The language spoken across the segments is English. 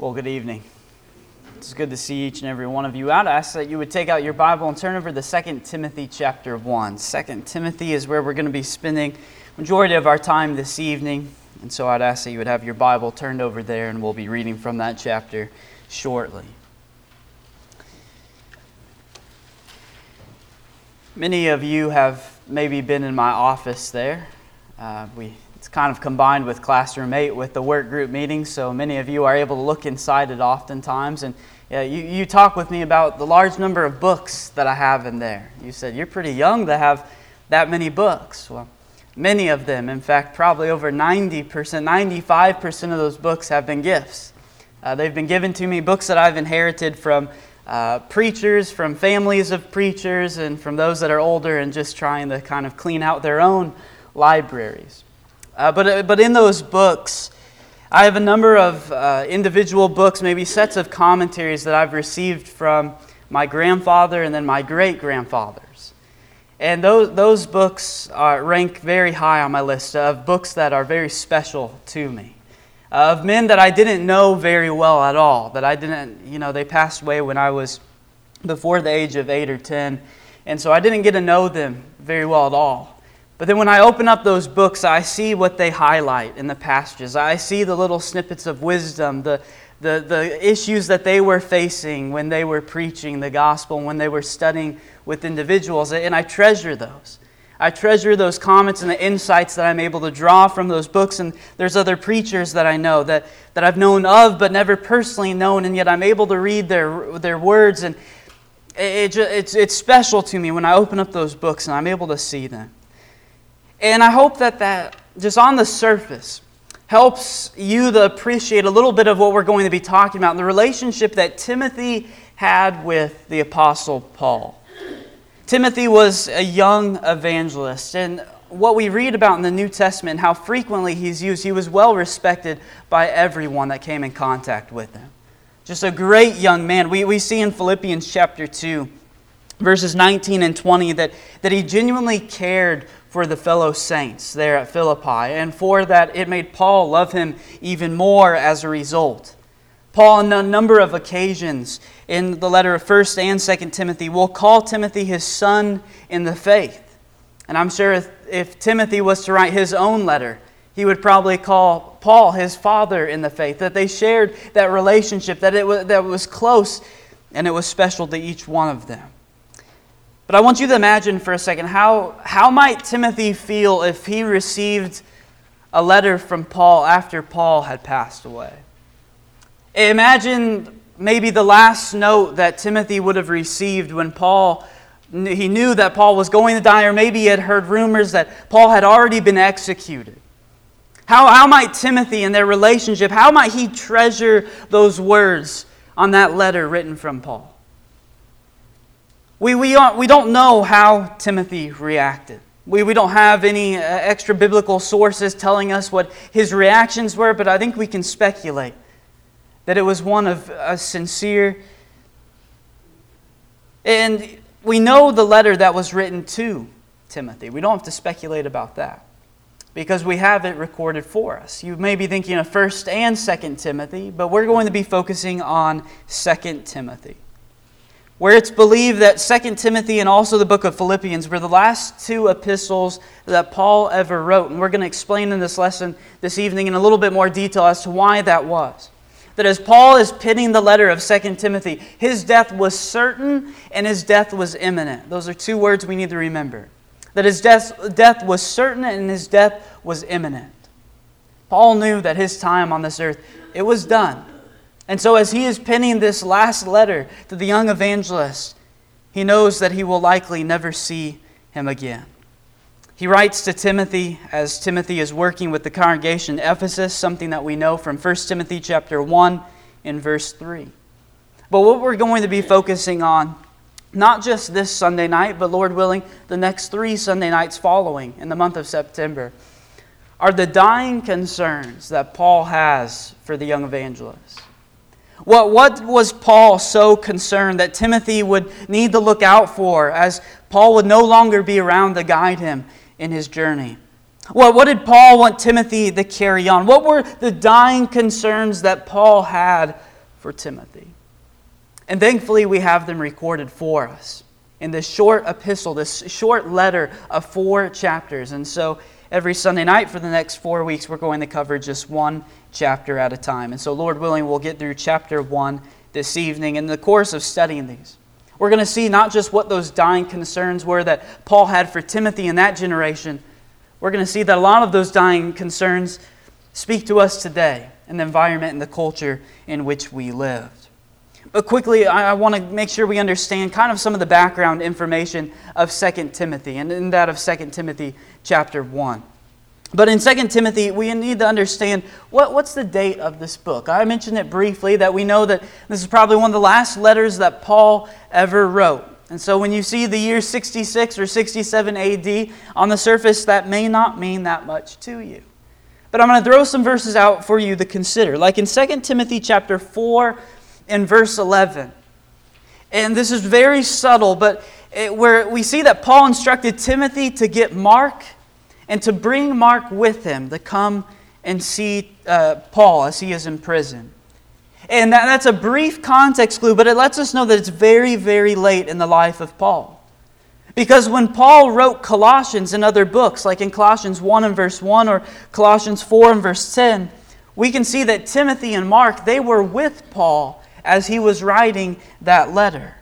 Well, good evening. It's good to see each and every one of you out. I ask that you would take out your Bible and turn over to 2 Timothy chapter 1. 2 Timothy is where we're going to be spending the majority of our time this evening. And so I'd ask that you would have your Bible turned over there, and we'll be reading from that chapter shortly. Many of you have maybe been in my office there. It's kind of combined with Classroom 8 with the work group meetings, so many of you are able to look inside it oftentimes. And you talk with me about the large number of books that I have in there. You said, you're pretty young to have that many books. Well, many of them, in fact, probably over 90%, 95% of those books have been gifts. They've been given to me, books that I've inherited from preachers, from families of preachers, and from those that are older and just trying to kind of clean out their own libraries. But in those books, I have a number of individual books, maybe sets of commentaries that I've received from my grandfather and then my great-grandfathers. And those books rank very high on my list of books that are very special to me. Of men that I didn't know very well at all, that I didn't, they passed away when I was before the age of 8 or 10. And so I didn't get to know them very well at all. But then when I open up those books, I see what they highlight in the passages. I see the little snippets of wisdom, the issues that they were facing when they were preaching the gospel, when they were studying with individuals, and I treasure those. I treasure those comments and the insights that I'm able to draw from those books. And there's other preachers that I know that I've known of but never personally known, and yet I'm able to read their words, and it's special to me when I open up those books and I'm able to see them. And I hope that just on the surface helps you to appreciate a little bit of what we're going to be talking about, the relationship that Timothy had with the Apostle Paul. Timothy was a young evangelist, and what we read about in the New Testament, how frequently he's used, he was well respected by everyone that came in contact with him. Just a great young man. We see in Philippians chapter 2, verses 19 and 20, that he genuinely cared for the fellow saints there at Philippi, and for that it made Paul love him even more as a result. Paul, on a number of occasions in the letter of 1 and 2 Timothy, will call Timothy his son in the faith. And I'm sure if Timothy was to write his own letter, he would probably call Paul his father in the faith, that they shared that relationship, that it was close and it was special to each one of them. But I want you to imagine for a second, how might Timothy feel if he received a letter from Paul after Paul had passed away? Imagine maybe the last note that Timothy would have received when he knew that Paul was going to die, or maybe he had heard rumors that Paul had already been executed. How might Timothy and their relationship, how might he treasure those words on that letter written from Paul? We don't know how Timothy reacted. We don't have any extra biblical sources telling us what his reactions were, but I think we can speculate that it was one of a sincere. And we know the letter that was written to Timothy. We don't have to speculate about that because we have it recorded for us. You may be thinking of 1 and 2 Timothy, but we're going to be focusing on 2 Timothy, where it's believed that 2 Timothy and also the book of Philippians were the last two epistles that Paul ever wrote. And we're going to explain in this lesson this evening in a little bit more detail as to why that was. That as Paul is penning the letter of 2 Timothy, his death was certain and his death was imminent. Those are two words we need to remember. That his death was certain and his death was imminent. Paul knew that his time on this earth, it was done. And so as he is penning this last letter to the young evangelist, he knows that he will likely never see him again. He writes to Timothy as Timothy is working with the congregation in Ephesus, something that we know from 1 Timothy chapter 1 in verse 3. But what we're going to be focusing on, not just this Sunday night, but Lord willing, the next 3 Sunday nights following in the month of September, are the dying concerns that Paul has for the young evangelist. What was Paul so concerned that Timothy would need to look out for as Paul would no longer be around to guide him in his journey? What did Paul want Timothy to carry on? What were the dying concerns that Paul had for Timothy. And thankfully, we have them recorded for us in this short epistle, this short letter of 4 chapters. And so every Sunday night for the next 4 weeks, we're going to cover just one chapter at a time. And so Lord willing, we'll get through chapter 1 this evening. In the course of studying these, we're going to see not just what those dying concerns were that Paul had for Timothy in that generation. We're going to see that a lot of those dying concerns speak to us today in the environment and the culture in which we lived. But quickly, I want to make sure we understand kind of some of the background information of 2 Timothy, and in that of 2 Timothy chapter 1. But in 2 Timothy, we need to understand what's the date of this book. I mentioned it briefly, that we know that this is probably one of the last letters that Paul ever wrote. And so when you see the year 66 or 67 AD, on the surface, that may not mean that much to you. But I'm going to throw some verses out for you to consider. Like in 2 Timothy chapter 4 and verse 11. And this is very subtle, but where we see that Paul instructed Timothy to get Mark and to bring Mark with him to come and see Paul as he is in prison. And that's a brief context clue, but it lets us know that it's very, very late in the life of Paul. Because when Paul wrote Colossians and other books, like in Colossians 1 and verse 1 or Colossians 4 and verse 10, we can see that Timothy and Mark, they were with Paul as he was writing that letter.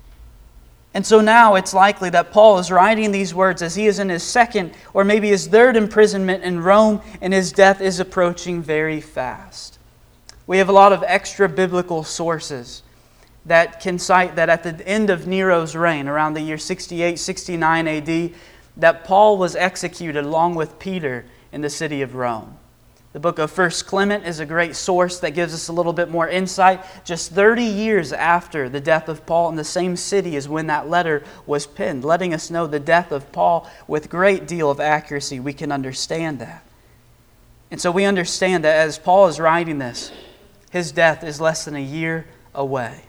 And so now it's likely that Paul is writing these words as he is in his second or maybe his third imprisonment in Rome, and his death is approaching very fast. We have a lot of extra biblical sources that can cite that at the end of Nero's reign, around the year 68, 69 AD, that Paul was executed along with Peter in the city of Rome. The book of 1 Clement is a great source that gives us a little bit more insight. Just 30 years after the death of Paul in the same city as when that letter was penned, letting us know the death of Paul with great deal of accuracy. We can understand that. And so we understand that as Paul is writing this, his death is less than a year away.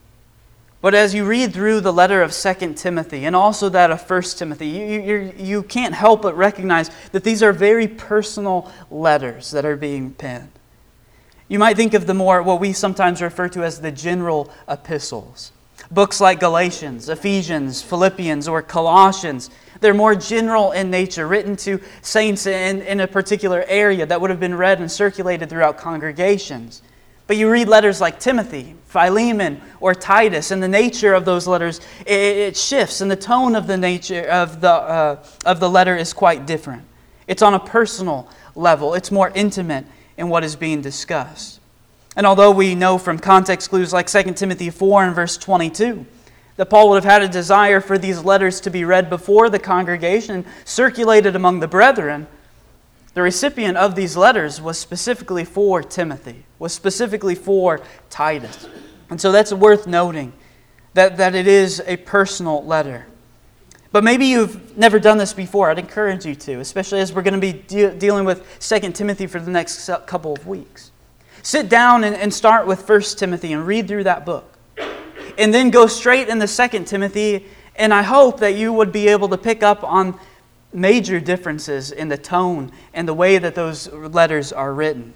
But as you read through the letter of 2 Timothy and also that of 1 Timothy, you can't help but recognize that these are very personal letters that are being penned. You might think of the more, what we sometimes refer to as the general epistles. Books like Galatians, Ephesians, Philippians, or Colossians. They're more general in nature, written to saints in a particular area that would have been read and circulated throughout congregations. But you read letters like Timothy, Philemon, or Titus, and the nature of those letters, it shifts, and the tone of the nature of the letter is quite different. It's on a personal level. It's more intimate in what is being discussed. And although we know from context clues like 2 Timothy 4 and verse 22, that Paul would have had a desire for these letters to be read before the congregation and circulated among the brethren, the recipient of these letters was specifically for Timothy, was specifically for Titus. And so that's worth noting, that it is a personal letter. But maybe you've never done this before. I'd encourage you to, especially as we're going to be dealing with 2 Timothy for the next couple of weeks. Sit down and start with 1 Timothy and read through that book. And then go straight into 2 Timothy, and I hope that you would be able to pick up on major differences in the tone and the way that those letters are written.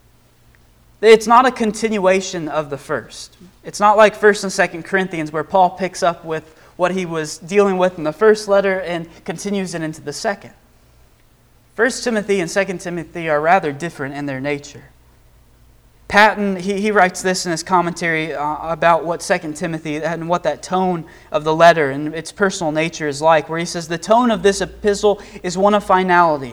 It's not a continuation of the first. It's not like 1 and 2 Corinthians where Paul picks up with what he was dealing with in the first letter and continues it into the second. 1 Timothy and 2 Timothy are rather different in their nature. Patton, he writes this in his commentary about what 2 Timothy and what that tone of the letter and its personal nature is like, where he says, the tone of this epistle is one of finality,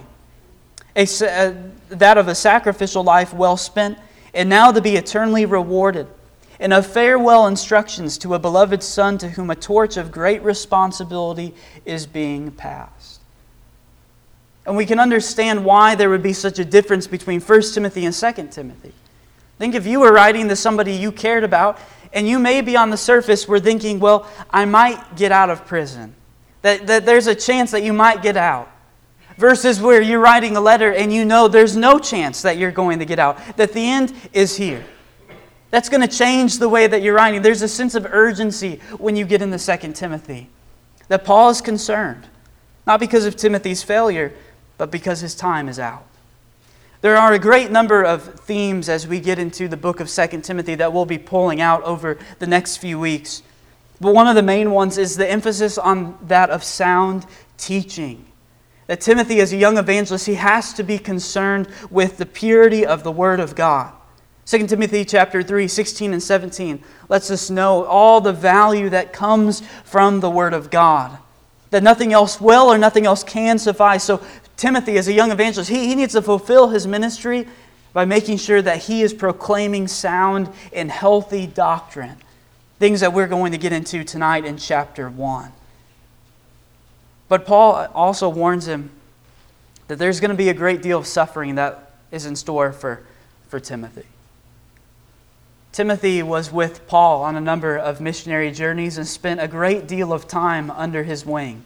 that of a sacrificial life well spent, and now to be eternally rewarded, and of farewell instructions to a beloved son to whom a torch of great responsibility is being passed. And we can understand why there would be such a difference between 1 Timothy and 2 Timothy. Think if you were writing to somebody you cared about, and you may be on the surface were thinking, well, I might get out of prison. That there's a chance that you might get out. Versus where you're writing a letter and you know there's no chance that you're going to get out. That the end is here. That's going to change the way that you're writing. There's a sense of urgency when you get into 2 Timothy. That Paul is concerned. Not because of Timothy's failure, but because his time is out. There are a great number of themes as we get into the book of 2 Timothy that we'll be pulling out over the next few weeks. But one of the main ones is the emphasis on that of sound teaching. That Timothy, as a young evangelist, he has to be concerned with the purity of the Word of God. 2 Timothy chapter 3, 16 and 17 lets us know all the value that comes from the Word of God. That nothing else will or nothing else can suffice. So Timothy, as a young evangelist, he needs to fulfill his ministry by making sure that he is proclaiming sound and healthy doctrine. Things that we're going to get into tonight in chapter 1. But Paul also warns him that there's going to be a great deal of suffering that is in store for Timothy. Timothy was with Paul on a number of missionary journeys and spent a great deal of time under his wing.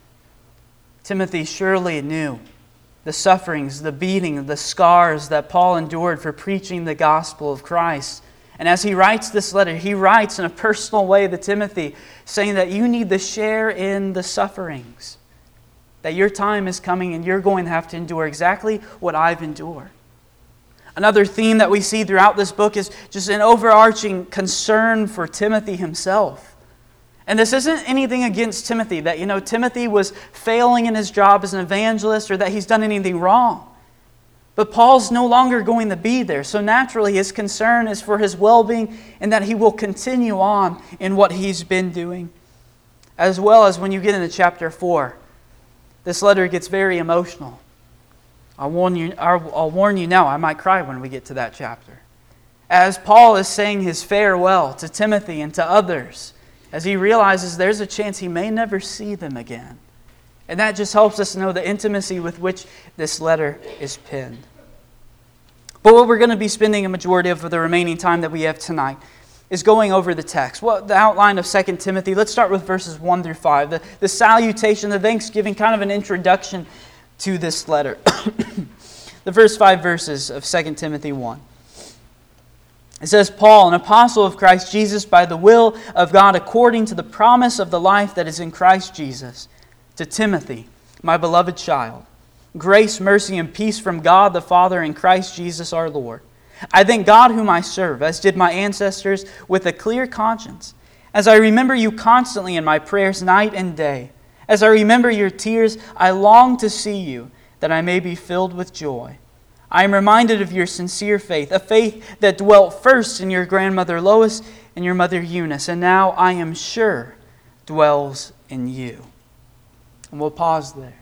Timothy surely knew the sufferings, the beating, the scars that Paul endured for preaching the gospel of Christ. And as he writes this letter, he writes in a personal way to Timothy, saying that you need to share in the sufferings. That your time is coming and you're going to have to endure exactly what I've endured. Another theme that we see throughout this book is just an overarching concern for Timothy himself. And this isn't anything against Timothy, that Timothy was failing in his job as an evangelist or that he's done anything wrong. But Paul's no longer going to be there. So naturally his concern is for his well-being and that he will continue on in what he's been doing. As well as when you get into chapter 4, this letter gets very emotional. I'll warn you now, I might cry when we get to that chapter. As Paul is saying his farewell to Timothy and to others, as he realizes there's a chance he may never see them again. And that just helps us know the intimacy with which this letter is penned. But what we're going to be spending a majority of the remaining time that we have tonight is going over the text. Well, the outline of 2 Timothy, let's start with verses 1 through 5. The salutation, the thanksgiving, kind of an introduction to this letter. The first 5 verses of 2 Timothy 1. It says, Paul, an apostle of Christ Jesus, by the will of God, according to the promise of the life that is in Christ Jesus, to Timothy, my beloved child, grace, mercy, and peace from God the Father and Christ Jesus our Lord. I thank God whom I serve, as did my ancestors, with a clear conscience, as I remember you constantly in my prayers night and day. As I remember your tears, I long to see you, that I may be filled with joy. I am reminded of your sincere faith, a faith that dwelt first in your grandmother Lois and your mother Eunice, and now I am sure dwells in you. And we'll pause there.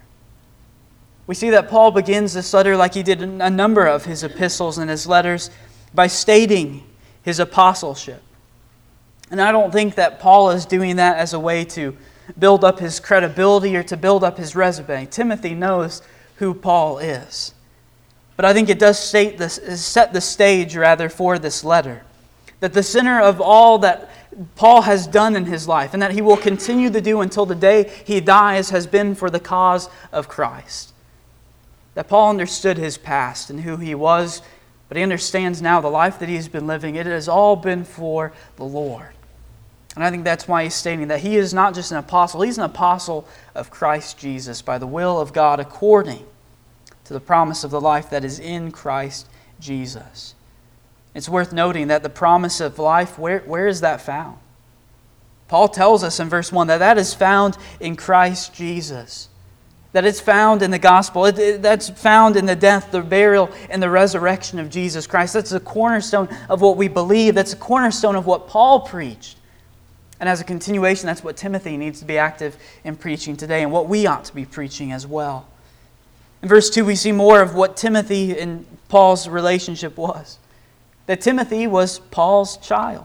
We see that Paul begins this letter like he did in a number of his epistles and his letters by stating his apostleship. And I don't think that Paul is doing that as a way to build up his credibility or to build up his resume. Timothy knows who Paul is. But I think it does set the stage for this letter. That the center of all that Paul has done in his life and that he will continue to do until the day he dies has been for the cause of Christ. That Paul understood his past and who he was, but he understands now the life that he has been living. It has all been for the Lord. And I think that's why he's stating that he is not just an apostle, he's an apostle of Christ Jesus by the will of God according to the promise of the life that is in Christ Jesus. It's worth noting that the promise of life, where is that found? Paul tells us in verse 1 that is found in Christ Jesus. That it's found in the gospel. That's found in the death, the burial, and the resurrection of Jesus Christ. That's the cornerstone of what we believe. That's the cornerstone of what Paul preached. And as a continuation, that's what Timothy needs to be active in preaching today and what we ought to be preaching as well. In verse 2, we see more of what Timothy and Paul's relationship was. That Timothy was Paul's child.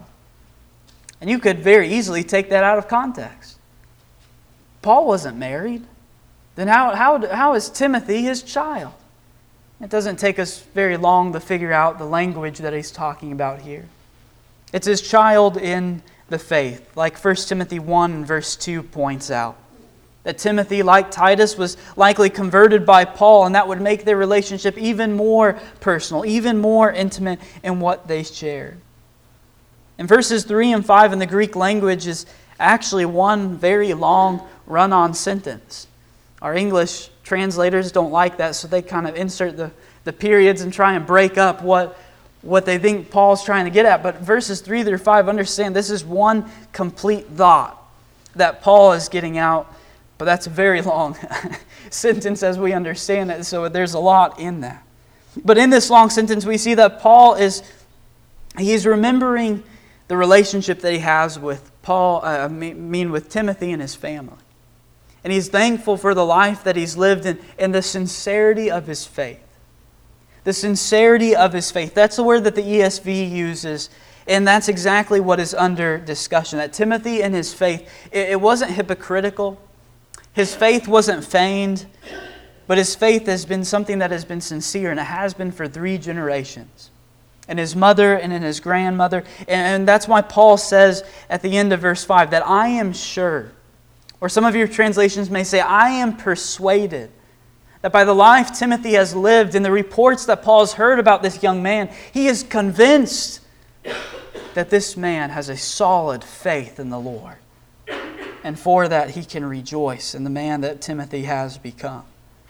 And you could very easily take that out of context. Paul wasn't married. Then how is Timothy his child? It doesn't take us very long to figure out the language that he's talking about here. It's his child in the faith, like 1 Timothy 1 verse 2 points out. That Timothy, like Titus, was likely converted by Paul, and that would make their relationship even more personal, even more intimate in what they shared. In verses 3 and 5 in the Greek language is actually one very long run-on sentence. Our English translators don't like that, so they kind of insert the the periods and try and break up what they think Paul's trying to get at. But verses 3 through 5, understand this is one complete thought that Paul is getting out. But that's a very long sentence as we understand it, so there's a lot in that. But in this long sentence, we see that Paul he's remembering the relationship that he has with with Timothy and his family. And he's thankful for the life that he's lived and the sincerity of his faith. The sincerity of his faith. That's the word that the ESV uses, and that's exactly what is under discussion. That Timothy and his faith, it wasn't hypocritical. His faith wasn't feigned, but his faith has been something that has been sincere, and it has been for 3 generations. In his mother and in his grandmother. And that's why Paul says at the end of verse 5 that I am sure, or some of your translations may say, I am persuaded that by the life Timothy has lived and the reports that Paul has heard about this young man, he is convinced that this man has a solid faith in the Lord. And for that he can rejoice in the man that Timothy has become.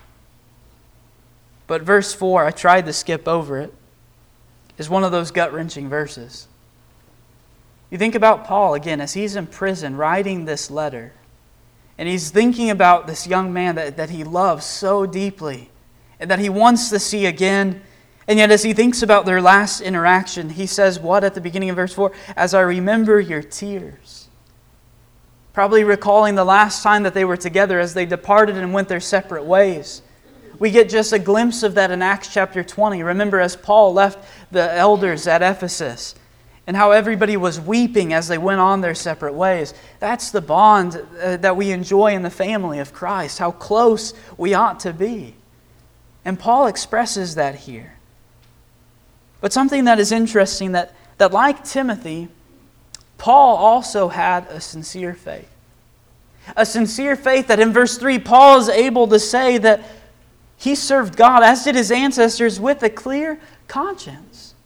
But verse 4, I tried to skip over it, is one of those gut-wrenching verses. You think about Paul again as he's in prison writing this letter. And he's thinking about this young man that he loves so deeply and that he wants to see again. And yet as he thinks about their last interaction, he says what at the beginning of verse 4? As I remember your tears. Probably recalling the last time that they were together as they departed and went their separate ways. We get just a glimpse of that in Acts chapter 20. Remember as Paul left the elders at Ephesus and how everybody was weeping as they went on their separate ways. That's the bond that we enjoy in the family of Christ, how close we ought to be. And Paul expresses that here. But something that is interesting, that like Timothy, Paul also had a sincere faith. A sincere faith that in verse 3, Paul is able to say that he served God, as did his ancestors, with a clear conscience.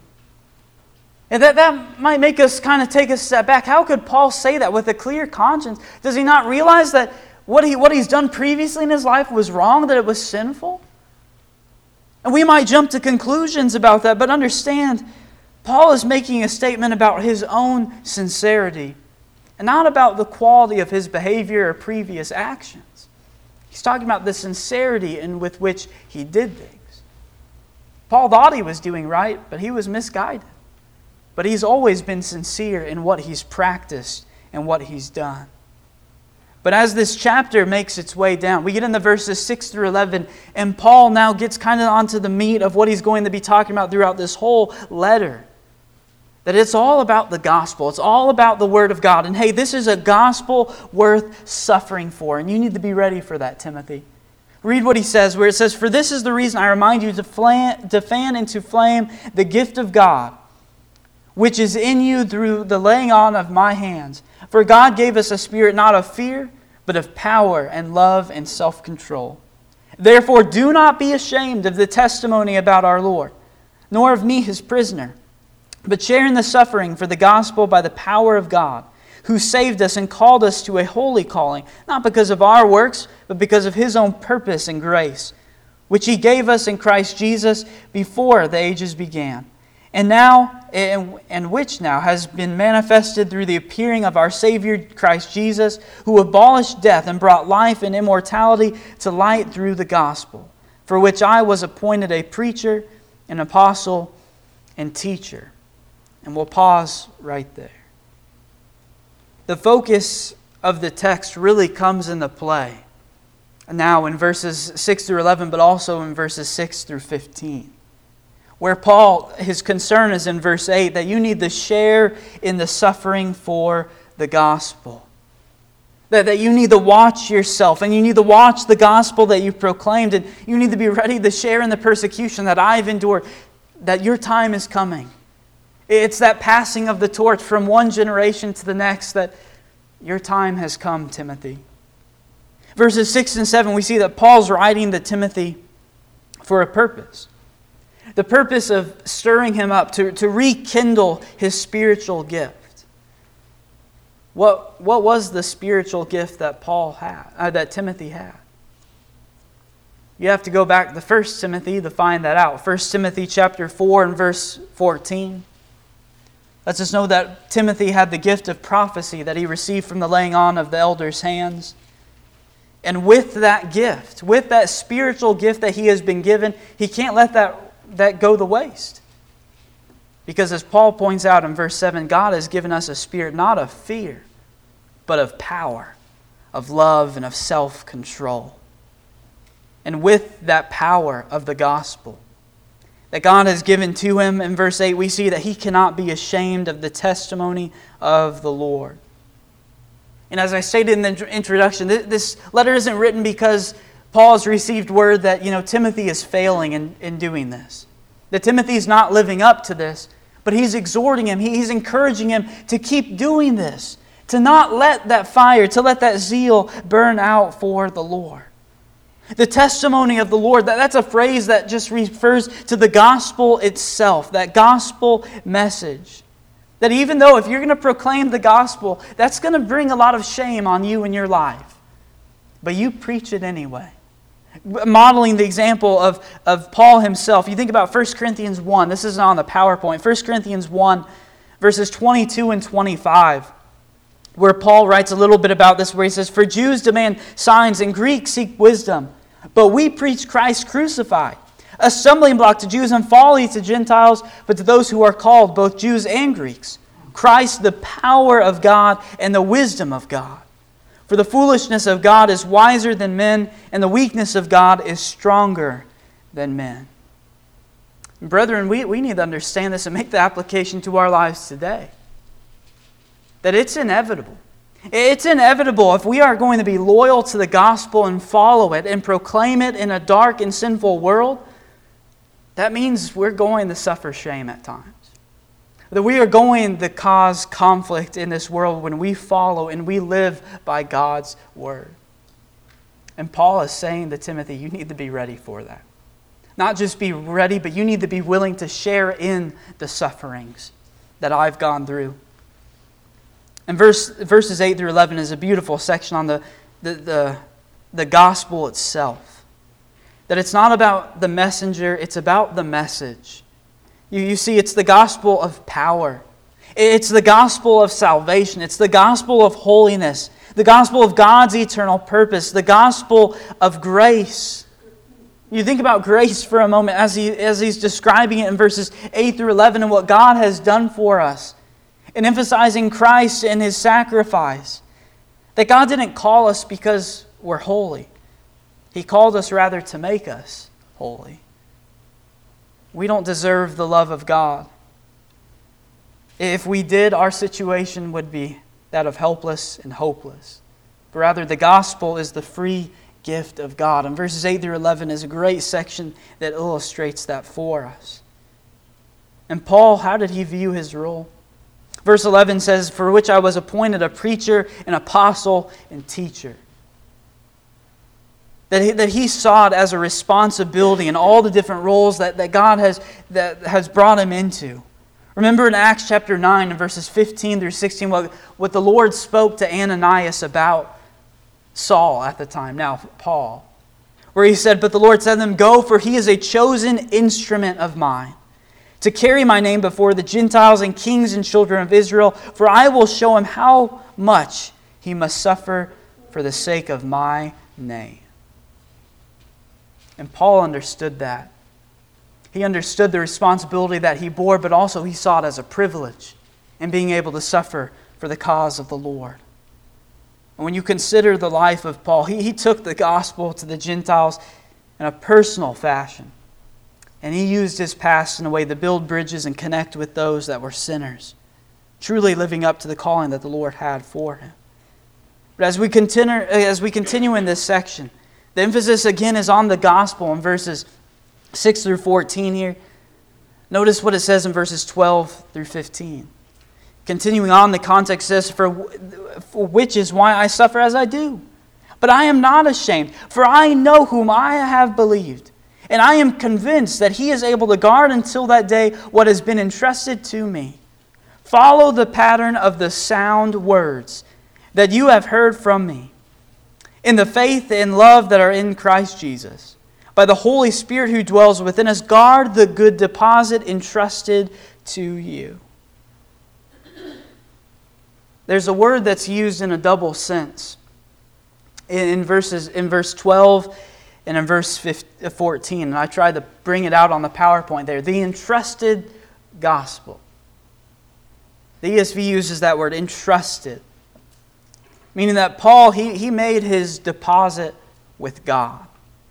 And that might make us kind of take a step back. How could Paul say that with a clear conscience? Does he not realize that what he's done previously in his life was wrong, that it was sinful? And we might jump to conclusions about that, but understand, Paul is making a statement about his own sincerity and not about the quality of his behavior or previous actions. He's talking about the sincerity with which he did things. Paul thought he was doing right, but he was misguided. But he's always been sincere in what he's practiced and what he's done. But as this chapter makes its way down, we get into verses 6 through 11, and Paul now gets kind of onto the meat of what he's going to be talking about throughout this whole letter. That it's all about the gospel. It's all about the Word of God. And hey, this is a gospel worth suffering for. And you need to be ready for that, Timothy. Read what he says, where it says, For this is the reason I remind you to fan into flame the gift of God, which is in you through the laying on of my hands. For God gave us a spirit not of fear, but of power and love and self-control. Therefore, do not be ashamed of the testimony about our Lord, nor of me, his prisoner, but share in the suffering for the gospel by the power of God, who saved us and called us to a holy calling, not because of our works, but because of his own purpose and grace, which he gave us in Christ Jesus before the ages began, and which now has been manifested through the appearing of our Savior Christ Jesus, who abolished death and brought life and immortality to light through the gospel, for which I was appointed a preacher, an apostle, and teacher. And we'll pause right there. The focus of the text really comes into play now in verses 6 through 11, but also in verses 6 through 15. Where Paul, his concern is in verse 8, that you need to share in the suffering for the gospel. That you need to watch yourself, and you need to watch the gospel that you've proclaimed, and you need to be ready to share in the persecution that I've endured, that your time is coming. It's that passing of the torch from one generation to the next, that your time has come, Timothy. Verses 6 and 7, we see that Paul's writing to Timothy for a purpose. The purpose of stirring him up, to rekindle his spiritual gift. What was the spiritual gift that Paul had, that Timothy had? You have to go back to 1 Timothy to find that out. 1 Timothy chapter 4 and verse 14. Lets us know that Timothy had the gift of prophecy that he received from the laying on of the elders' hands. And with that gift, with that spiritual gift that he has been given, he can't let that go to waste. Because as Paul points out in verse 7, God has given us a spirit not of fear, but of power, of love, and of self-control. And with that power of the gospel that God has given to him, in verse 8, we see that he cannot be ashamed of the testimony of the Lord. And as I stated in the introduction, this letter isn't written because Paul has received word that Timothy is failing in doing this. That Timothy is not living up to this, but he's exhorting him, he's encouraging him to keep doing this, to not let that fire, to let that zeal burn out for the Lord. The testimony of the Lord, that's a phrase that just refers to the gospel itself, that gospel message. That even though if you're going to proclaim the gospel, that's going to bring a lot of shame on you in your life. But you preach it anyway. Modeling the example of Paul himself. You think about 1 Corinthians 1. This isn't on the PowerPoint. 1 Corinthians 1, verses 22 and 25. Where Paul writes a little bit about this, where he says, "For Jews demand signs and Greeks seek wisdom. But we preach Christ crucified, a stumbling block to Jews and folly to Gentiles, but to those who are called, both Jews and Greeks, Christ the power of God and the wisdom of God. For the foolishness of God is wiser than men, and the weakness of God is stronger than men." Brethren, we need to understand this and make the application to our lives today. That it's inevitable. It's inevitable if we are going to be loyal to the gospel and follow it and proclaim it in a dark and sinful world. That means we're going to suffer shame at times. That we are going to cause conflict in this world when we follow and we live by God's word. And Paul is saying to Timothy, you need to be ready for that. Not just be ready, but you need to be willing to share in the sufferings that I've gone through. And verses 8 through 11 is a beautiful section on the gospel itself. That it's not about the messenger, it's about the message. You see, it's the gospel of power. It's the gospel of salvation. It's the gospel of holiness. The gospel of God's eternal purpose. The gospel of grace. You think about grace for a moment as he's describing it in verses 8 through 11 and what God has done for us. And emphasizing Christ and His sacrifice. That God didn't call us because we're holy. He called us rather to make us holy. We don't deserve the love of God. If we did, our situation would be that of helpless and hopeless. But rather, the gospel is the free gift of God. And verses 8 through 11 is a great section that illustrates that for us. And Paul, how did he view his role? Verse 11 says, "For which I was appointed a preacher, an apostle, and teacher." That he saw it as a responsibility in all the different roles that God has brought him into. Remember in Acts chapter 9 and verses 15 through 16 what the Lord spoke to Ananias about Saul at the time, now Paul. Where he said, "But the Lord said to them, Go, for he is a chosen instrument of mine, to carry my name before the Gentiles and kings and children of Israel, for I will show him how much he must suffer for the sake of my name." And Paul understood that. He understood the responsibility that he bore, but also he saw it as a privilege in being able to suffer for the cause of the Lord. And when you consider the life of Paul, he took the gospel to the Gentiles in a personal fashion. And he used his past in a way to build bridges and connect with those that were sinners, truly living up to the calling that the Lord had for him. But as we continue in this section, the emphasis again is on the gospel in verses 6 through 14 here. Notice what it says in verses 12 through 15. Continuing on, the context says, for which is why I suffer as I do. But I am not ashamed, for I know whom I have believed. And I am convinced that He is able to guard until that day what has been entrusted to me. Follow the pattern of the sound words that you have heard from me, in the faith and love that are in Christ Jesus. by the Holy Spirit who dwells within us, guard the good deposit entrusted to you. There's a word that's used in a double sense in verse 12 and in verse 14. And I tried to bring it out on the PowerPoint there. The entrusted gospel. The ESV uses that word, entrusted. Meaning that Paul, he made his deposit with God.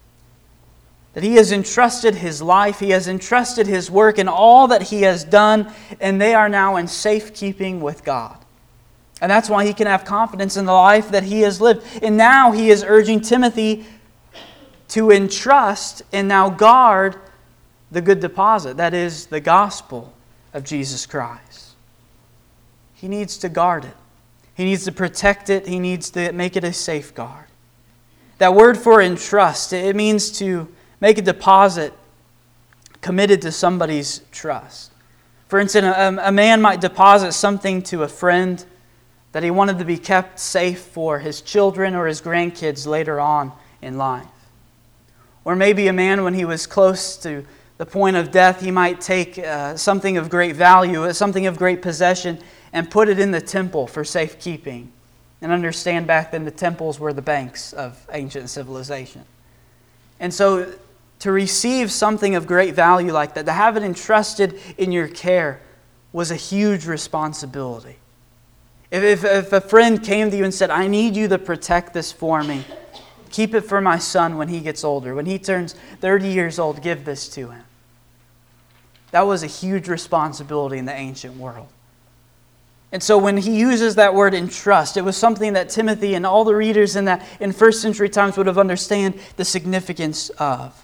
That he has entrusted his life, he has entrusted his work and all that he has done, and they are now in safekeeping with God. And that's why he can have confidence in the life that he has lived. And now he is urging Timothy to entrust and now guard the good deposit. That is the gospel of Jesus Christ. He needs to guard it. He needs to protect it. He needs to make it a safeguard. That word for entrust, it means to make a deposit committed to somebody's trust. For instance, a man might deposit something to a friend that he wanted to be kept safe for his children or his grandkids later on in life. Or maybe a man, when he was close to the point of death, he might take something of great value, something of great possession, and put it in the temple for safekeeping. And understand, back then the temples were the banks of ancient civilization. And so to receive something of great value like that, to have it entrusted in your care, was a huge responsibility. If a friend came to you and said, I need you to protect this for me, keep it for my son when he gets older, when he turns 30 years old, give this to him. That was a huge responsibility in the ancient world. And so when he uses that word entrust, it was something that Timothy and all the readers in first century times would have understood the significance of.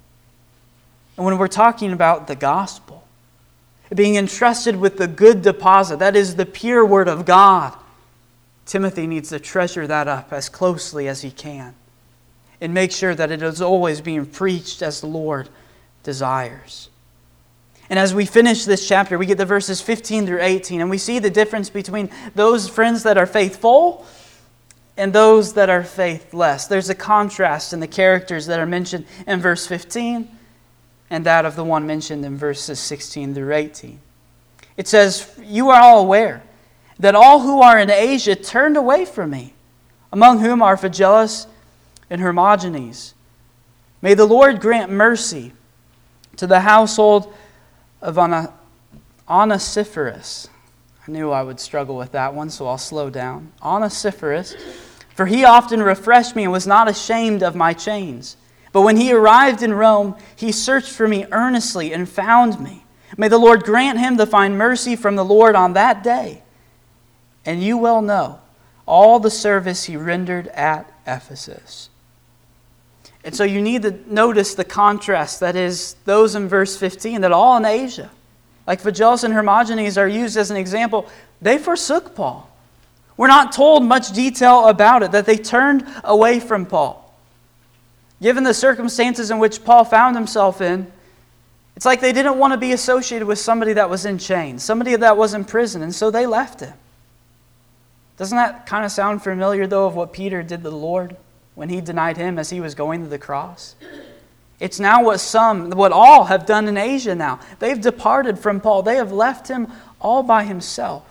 And when we're talking about the gospel, being entrusted with the good deposit, that is the pure word of God, Timothy needs to treasure that up as closely as he can and make sure that it is always being preached as the Lord desires. And as we finish this chapter, we get to verses 15 through 18, and we see the difference between those friends that are faithful and those that are faithless. There's a contrast in the characters that are mentioned in verse 15 and that of the one mentioned in verses 16 through 18. It says, you are all aware that all who are in Asia turned away from me, among whom are Phygelus and Hermogenes. May the Lord grant mercy to the household of Onesiphorus. I knew I would struggle with that one, so I'll slow down. Onesiphorus, for he often refreshed me and was not ashamed of my chains. But when he arrived in Rome, he searched for me earnestly and found me. May the Lord grant him to find mercy from the Lord on that day. And you well know all the service he rendered at Ephesus. And so you need to notice the contrast, that is, those in verse 15, that all in Asia, like Phygelus and Hermogenes are used as an example, they forsook Paul. We're not told much detail about it, that they turned away from Paul. Given the circumstances in which Paul found himself in, it's like they didn't want to be associated with somebody that was in chains, somebody that was in prison, and so they left him. Doesn't that kind of sound familiar, though, of what Peter did to the Lord when he denied him as he was going to the cross? It's now what all have done in Asia now. They've departed from Paul. They have left him all by himself.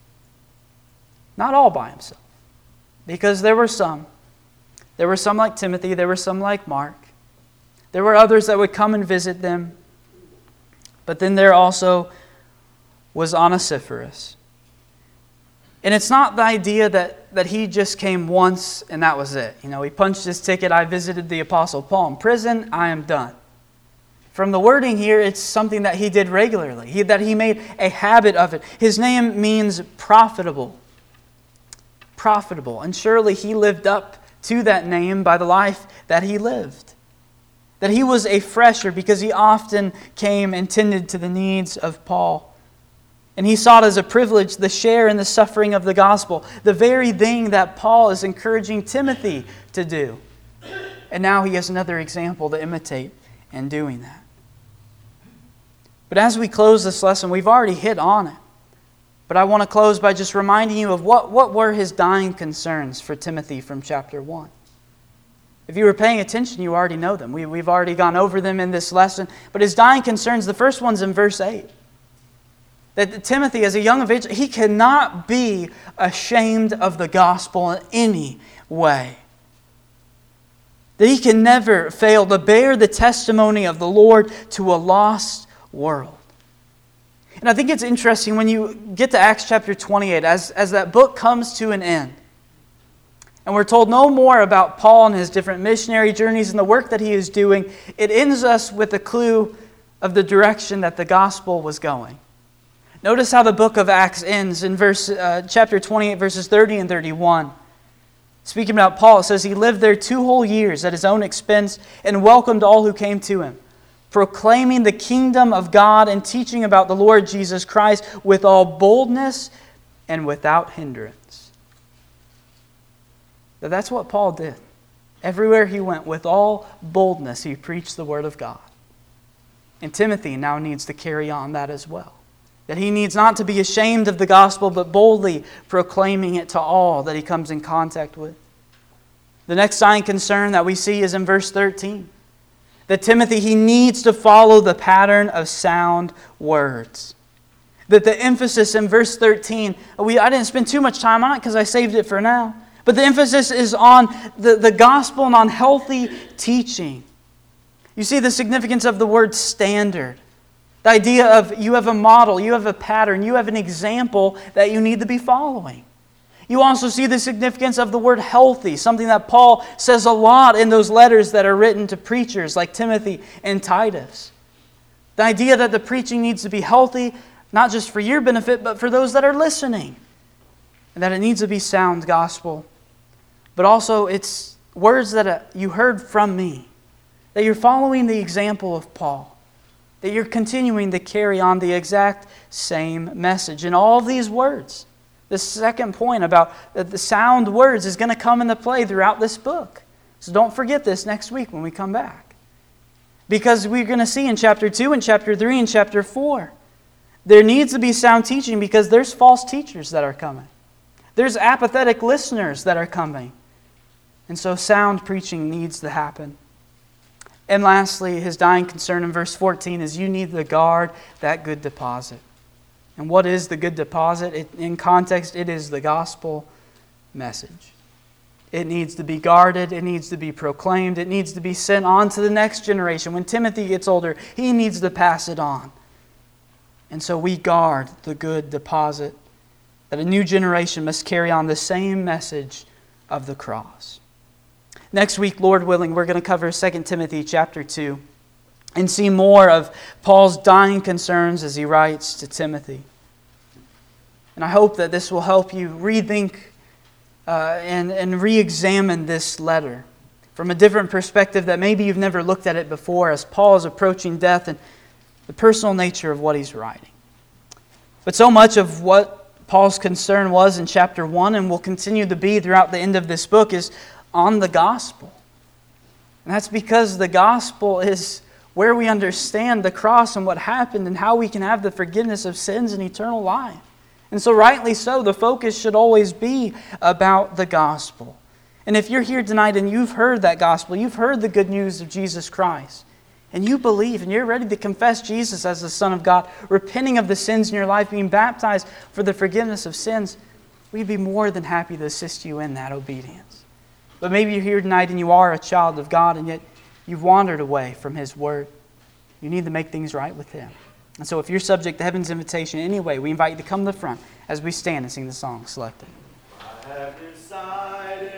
Not all by himself, because there were some. There were some like Timothy. There were some like Mark. There were others that would come and visit them. But then there also was Onesiphorus. And it's not the idea that he just came once and that was it. You know, he punched his ticket. I visited the Apostle Paul in prison. I am done. From the wording here, it's something that he did regularly, that he made a habit of it. His name means profitable. Profitable. And surely he lived up to that name by the life that he lived. That he was a fresher because he often came and tended to the needs of Paul. And he sought as a privilege the share in the suffering of the gospel, the very thing that Paul is encouraging Timothy to do. And now he has another example to imitate in doing that. But as we close this lesson, we've already hit on it. But I want to close by just reminding you of what were his dying concerns for Timothy from chapter 1. If you were paying attention, you already know them. We've already gone over them in this lesson. But his dying concerns, the first one's in verse 8. That Timothy, as a young evangelist, he cannot be ashamed of the gospel in any way. That he can never fail to bear the testimony of the Lord to a lost world. And I think it's interesting when you get to Acts chapter 28, as that book comes to an end, and we're told no more about Paul and his different missionary journeys and the work that he is doing, it ends us with a clue of the direction that the gospel was going. Notice how the book of Acts ends in chapter 28, verses 30 and 31. Speaking about Paul, it says, he lived there 2 whole years at his own expense and welcomed all who came to him, proclaiming the kingdom of God and teaching about the Lord Jesus Christ with all boldness and without hindrance. So that's what Paul did. Everywhere he went, with all boldness, he preached the word of God. And Timothy now needs to carry on that as well. That he needs not to be ashamed of the gospel, but boldly proclaiming it to all that he comes in contact with. The next dying concern that we see is in verse 13. That Timothy, he needs to follow the pattern of sound words. That the emphasis in verse 13, I didn't spend too much time on it because I saved it for now. But the emphasis is on the gospel and on healthy teaching. You see the significance of the word standard. The idea of you have a model, you have a pattern, you have an example that you need to be following. You also see the significance of the word healthy, something that Paul says a lot in those letters that are written to preachers like Timothy and Titus. The idea that the preaching needs to be healthy, not just for your benefit, but for those that are listening. And that it needs to be sound gospel. But also it's words that you heard from me. That you're following the example of Paul. That you're continuing to carry on the exact same message. And all of these words, the second point about the sound words is going to come into play throughout this book. So don't forget this next week when we come back. Because we're going to see in chapter 2 and chapter 3 and chapter 4, there needs to be sound teaching because there's false teachers that are coming. There's apathetic listeners that are coming. And so sound preaching needs to happen. And lastly, his dying concern in verse 14 is you need to guard that good deposit. And what is the good deposit? In context, it is the gospel message. It needs to be guarded. It needs to be proclaimed. It needs to be sent on to the next generation. When Timothy gets older, he needs to pass it on. And so we guard the good deposit that a new generation must carry on the same message of the cross. Next week, Lord willing, we're going to cover 2 Timothy chapter 2 and see more of Paul's dying concerns as he writes to Timothy. And I hope that this will help you rethink and re-examine this letter from a different perspective that maybe you've never looked at it before as Paul is approaching death and the personal nature of what he's writing. But so much of what Paul's concern was in chapter 1 and will continue to be throughout the end of this book is on the gospel. And that's because the gospel is where we understand the cross and what happened and how we can have the forgiveness of sins and eternal life. And so rightly so, the focus should always be about the gospel. And if you're here tonight and you've heard that gospel, you've heard the good news of Jesus Christ, and you believe and you're ready to confess Jesus as the Son of God, repenting of the sins in your life, being baptized for the forgiveness of sins, we'd be more than happy to assist you in that obedience. But maybe you're here tonight and you are a child of God and yet you've wandered away from His Word. You need to make things right with Him. And so if you're subject to heaven's invitation anyway, we invite you to come to the front as we stand and sing the song selected. I have decided